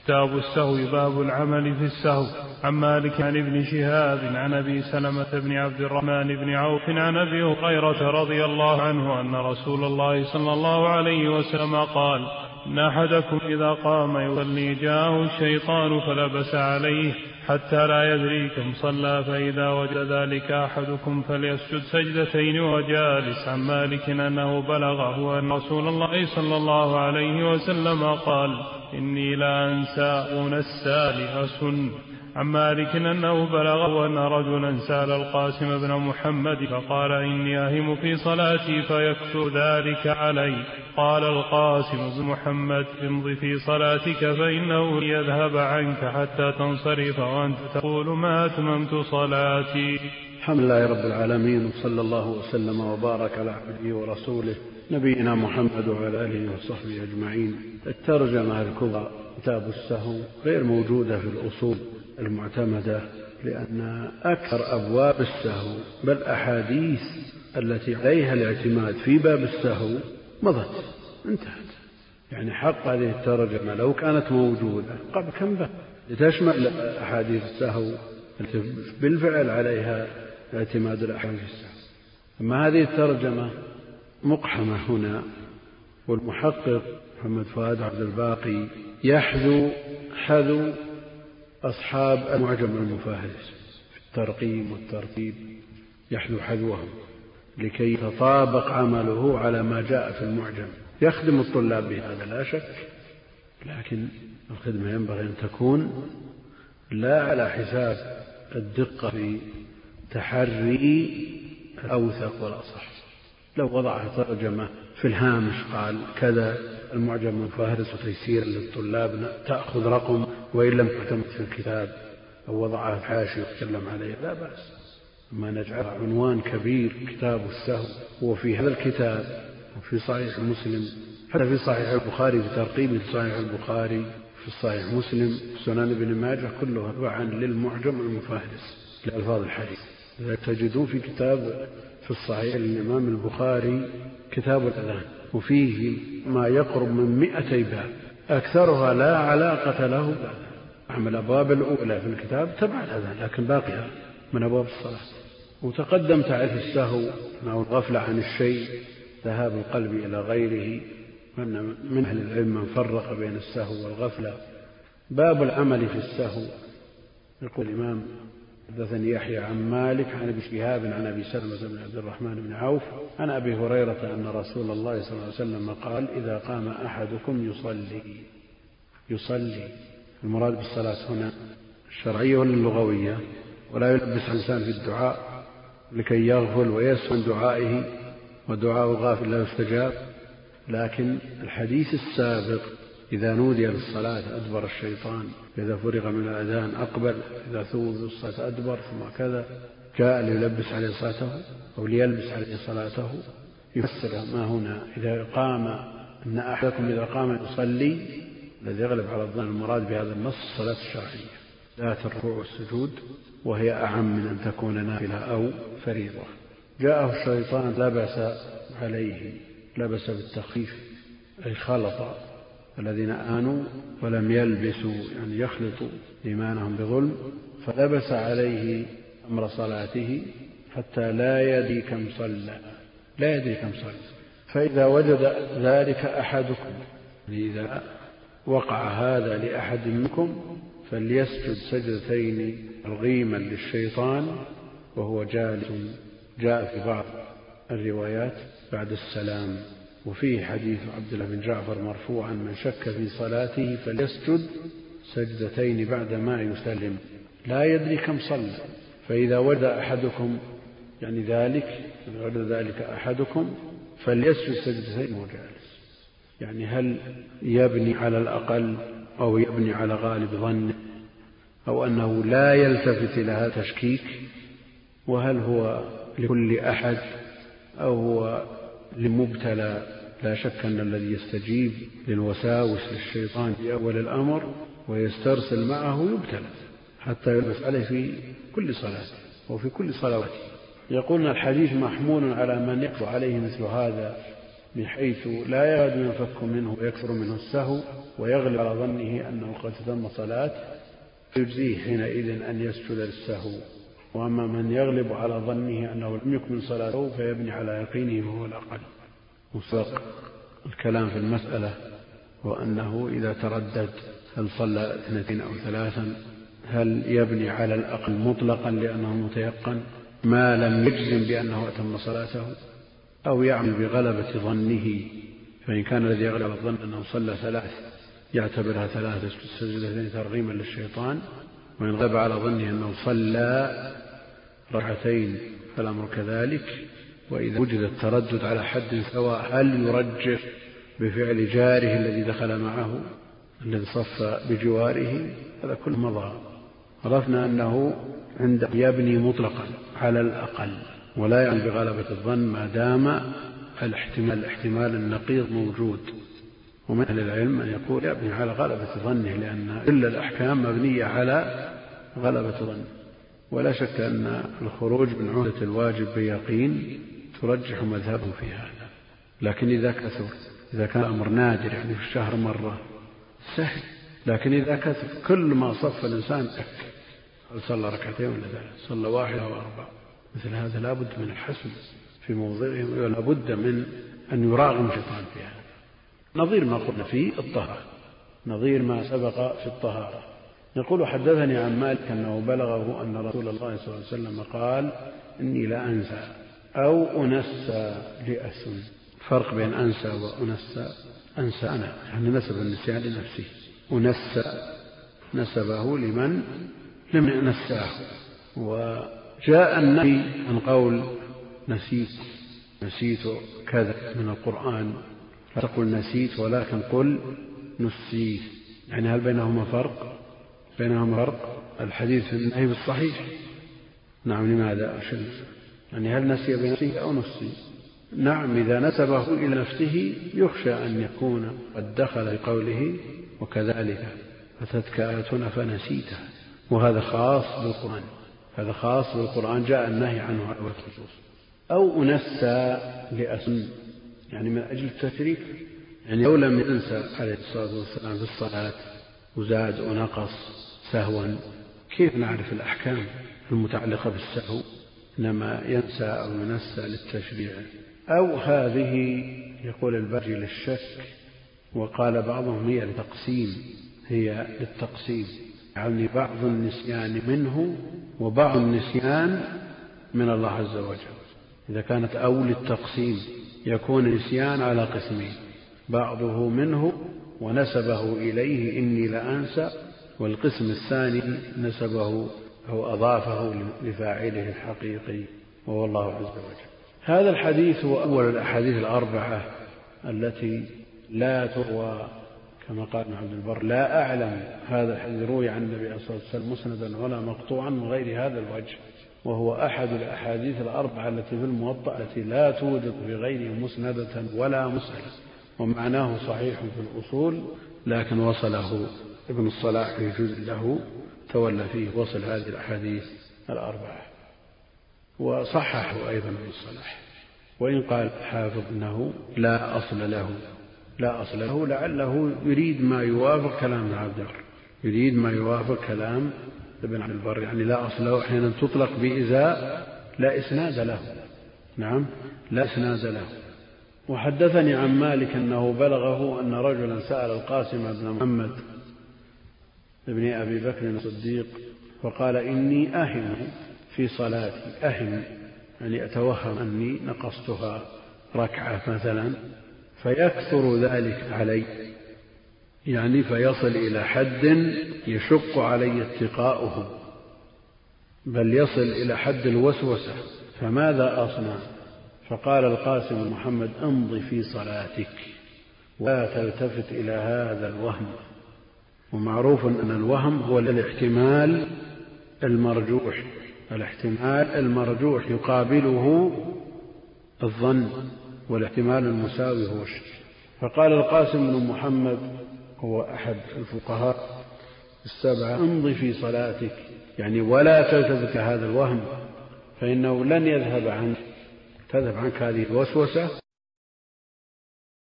كتاب السهو. باب العمل في السهو. عن مالك عن ابن شهاب عن أبي سلمة بن عبد الرحمن بن عوف عن أبي هريرة رضي الله عنه أن رسول الله صلى الله عليه وسلم قال: إن أحدكم إذا قام يصلي جاءه الشيطان فلبس عليه حتى لا يدري كم صلى، فإذا وجد ذلك أحدكم فليسجد سجدتين وهو جالس. عن مالك أنه بلغه أن رسول الله صلى الله عليه وسلم قال: إني لا أنسى أنسى لأسن. عن مالك أنه بلغه أن رجلا سأل القاسم بن محمد فقال: إني أهم في صلاتي فيكثر ذلك علي. قال القاسم بن محمد: امض في صلاتك فإنه يذهب عنك حتى تنصرف وأنت تقول: ما أتممت صلاتي. الحمد لله رب العالمين، وصلى الله وسلم وبارك على عبده ورسوله نبينا محمد وعلى آله وصحبه أجمعين. الترجمة الكبرى كتاب السهو غير موجودة في الأصول المعتمدة، لأن أكثر أبواب السهو بل أحاديث التي عليها الاعتماد في باب السهو مضت انتهت. يعني حق هذه الترجمة لو كانت موجودة قبل كم باب لتشمل أحاديث السهو التي بالفعل عليها اعتماد الأحاديث السهو. أما هذه الترجمة مقحمة هنا، والمحقق محمد فؤاد عبد الباقي يحذو أصحاب المعجم المفاهرس في الترقيم والترتيب، يحذو حذوهم لكي يتطابق عمله على ما جاء في المعجم. يخدم الطلاب بهذا لا شك، لكن الخدمة ينبغي أن تكون لا على حساب الدقة في تحري الأوثق والأصح. لو وضع ترجمة في الهامش قال كذا المعجم المفاهرس وتيسيرا للطلاب تأخذ رقم وإن لم تعتمد في الكتاب، أو وضعها في حاشية وتكلم عليه لا بأس. ما نجعل عنوان كبير كتاب السهو، وفي هذا الكتاب وفي صحيح مسلم، حتى في صحيح البخاري في ترقيم صحيح البخاري، في صحيح مسلم، في سنن ابن ماجه، كلها تبعا للمعجم المفاهرس لألفاظ الحديث. تجدون في كتاب في الصحيح الإمام البخاري كتاب الأذان، وفيه ما يقرب من 200 باب، أكثرها لا علاقة له بالأذان. أما الأبواب الأولى في الكتاب تبع الأذان، لكن باقيها من أبواب الصلاة. وتقدم تعريف السهو أو الغفلة عن الشيء، ذهاب القلب إلى غيره، من أهل العلم من فرق بين السهو والغفلة. باب العمل في السهو. يقول الإمام: حدثني يحيى عن مالك عن ابن شهاب عن أبي سلمة بن عبد الرحمن بن عوف عن أبي هريرة أن رسول الله صلى الله عليه وسلم قال: إذا قام أحدكم يصلي. المراد بالصلاة هنا الشرعية ولا اللغوية؟ ولا يلبس الإنسان في الدعاء لكي يغفل ويسهو عن دعائه، ودعاء الغافل لا يستجاب. لكن الحديث السابق: إذا نودي للصلاة أدبر الشيطان، إذا فرغ من الأذان أقبل، إذا ثوب الصلاة أدبر، ثم كذا، جاء ليلبس عليه صلاته أو ليلبس عليه صلاته. يفسر ما هنا إذا قام، أن أحدكم إذا قام يصلي، الذي يغلب على الظن المراد بهذا النص الصلاة الشرعية ذات الركوع والسجود، وهي أعم من أن تكون نافلة أو فريضة. جاءه الشيطان لبس عليه، لبس بالتخفيف أي خلط الذين آمنوا ولم يلبسوا، يعني يخلطوا إيمانهم بظلم، فلبس عليه أمر صلاته حتى لا يدري كم صلى. فإذا وجد ذلك أحدكم، إذا وقع هذا لأحد منكم، فليسجد سجدتين ترغيما للشيطان وهو جالس. جاء في بعض الروايات بعد السلام. وفيه حديث عبد الله بن جعفر مرفوعا: من شك في صلاته فليسجد سجدتين بعد ما يسلم، لا يدري كم صلى. فإذا وجد أحدكم، يعني ذلك أحدكم، فليسجد سجدتين وهو جالس. يعني هل يبني على الأقل أو يبني على غالب ظنه، أو أنه لا يلتفت إلى هذا التشكيك؟ وهل هو لكل أحد أو هو لمبتلى؟ لا شك أن الذي يستجيب للوساوس للشيطان في أول الأمر ويسترسل معه يبتلى حتى يلبس عليه في كل صلاة وفي كل صلوات. يقولنا الحديث محمول على من يقع عليه مثل هذا، بحيث لا يكاد ينفك منه ويكثر منه السهو ويغلب على ظنه أنه قد تم صلاة يجزيه حينئذ أن يسجد للسهو. وأما من يغلب على ظنه أنه لم يكمل صلاته فيبني على يقينه وهو الأقل. وسبق الكلام في المسألة وأنه إذا تردد هل صلى 2 أو 3 هل يبني على الأقل مطلقا لأنه متيقن ما لم يجزم بأنه أتم صلاته، أو يعمل بغلبة ظنه، فإن كان الذي يغلب الظن أنه صلى 3 يعتبرها 3 سجدتين ترغيما للشيطان، وإن غلب على ظنه أنه صلى 2 فالأمر كذلك. وإذا وجد التردد على حد سواء هل يرجح بفعل جاره الذي دخل معه الذي صف بجواره، هذا كله مضى. عرفنا أنه عنده يبني مطلقا على الأقل ولا يعني بغلبة الظن ما دام الاحتمال النقيض موجود. ومن أهل العلم من يقول يبني على غلبة ظنه، لأن كل الأحكام مبنية على غلبة ظن. ولا شك أن الخروج من عهدة الواجب بيقين ترجح مذهبه في هذا. لكن إذا كثر، إذا كان أمر نادر يعني في الشهر مرة سهل، لكن إذا كثر كل ما صف الإنسان هل صلى 2 ولا 3 صلى 1 أو 4 مثل هذا لا بد من الحسم في موضعه، ولا بد من أن يراغم الشيطان في هذا. نظير ما قلنا في الطهارة، نظير ما سبق في الطهارة. يقول حدثني عن مالك أنه بلغه أن رسول الله صلى الله عليه وسلم قال إني لا أنسى أو أنسى لأسن. فرق بين أنسى وأنسى. أنسى أنا يعني نسب النسيان لنفسه، أنسى نسبه لمن لم نساه. وجاء النهي عن قول نسيت كذا من القرآن، لا تقل نسيت ولكن قل نسيت. يعني هل بينهما فرق؟ بينهما فرق. الحديث في النهي بالصحيح. نعم. لماذا؟ يعني هل نسي بنفسه أو نسي؟ نعم إذا نسبه إلى نفسه يخشى أن يكون قد دخل في قوله وكذلك أتتك آياتنا فنسيتها، وهذا خاص بالقرآن، هذا خاص بالقرآن جاء النهي عنه على وجه الخصوص. أو أنسى لأسن يعني من أجل التشريك، يعني لو لم ينسى عليه الصلاة والسلام في الصلاة وزاد ونقص سهوا كيف نعرف الأحكام المتعلقة بالسهو؟ إنما ينسى أو ينسى للتشريع. أو هذه يقول الباجي للشك، وقال بعضهم هي للتقسيم، يعني بعض النسيان منه وبعض النسيان من الله عز وجل. إذا كانت أو للتقسيم يكون النسيان على قسمين، بعضه منه ونسبه إليه إني لأنسى، والقسم الثاني نسبه أو أضافه لفاعله الحقيقي وهو الله عز وجل. هذا الحديث هو أول الأحاديث الأربعة التي لا تروى كما قال ابن عبد البر. لا أعلم هذا الحديث روي عن النبي صلى الله عليه وسلم مسندا ولا مقطوعا من غير هذا الوجه، وهو أحد الأحاديث الأربعة التي في الموطأ التي لا توجد في غيره مسندة ولا مسألة، ومعناه صحيح في الأصول، لكن وصله ابن الصلاح في جزء له تولى فيه وصل هذه الأحاديث الأربعة، وصححه أيضا ابن الصلاح. وإن قال حافظ أنه لا أصل له لعله يريد ما يوافق كلام ابن عبد البر، يريد ما يوافق كلام ابن عبد البر، يعني لا أصل له أحيانا تطلق بإذا لا إسناد له. نعم لا إسناد له. وحدثني عن مالك أنه بلغه أن رجلا سأل القاسم بن محمد ابن أبي بكر الصديق فقال إني أهم في صلاتي، أهم يعني أتوهم أني نقصتها ركعة مثلا، فيكثر ذلك علي، يعني فيصل إلى حد يشق علي اتقاؤه، بل يصل إلى حد الوسوسة، فماذا أصنع؟ فقال القاسم بن محمد امض في صلاتك ولا تلتفت إلى هذا الوهم. ومعروف أن الوهم هو الاحتمال المرجوح، الاحتمال المرجوح يقابله الظن، والاحتمال المساوي هو الشك. فقال القاسم بن محمد هو أحد الفقهاء السبعة امض في صلاتك، يعني ولا تلتفت هذا الوهم، فإنه لن تذهب عنك هذه الوسوسة